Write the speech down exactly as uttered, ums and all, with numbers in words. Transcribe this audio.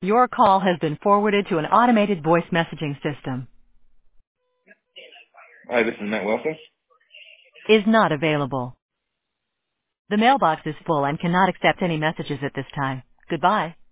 Your call has been forwarded to an automated voice messaging system. Hi, this is Matt Wilson. Is not available. The mailbox is full and cannot accept any messages at this time. Goodbye.